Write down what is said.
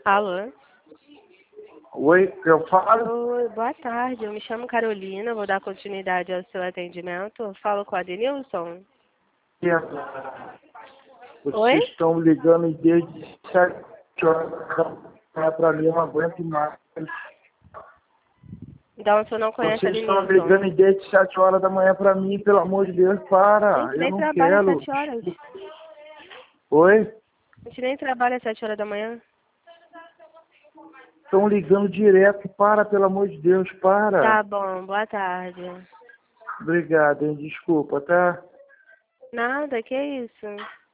Alô? Oi, eu falo? Oi, boa tarde. Eu me chamo Carolina, vou dar continuidade ao seu atendimento. Falo com a Denilson. Oi? Vocês estão ligando desde 7 horas para mim, eu não aguento mais. Então, o senhor não conhece a Vocês estão Denilson? ligando desde 7 horas da manhã para mim, pelo amor de Deus, A para. gente Eu nem não trabalha às quero. 7 horas. Oi? A gente nem trabalha às 7 horas da manhã. Estão ligando direto, para, pelo amor de Deus, para. Tá bom, boa tarde. Obrigado, hein? Desculpa, tá? Nada, que isso?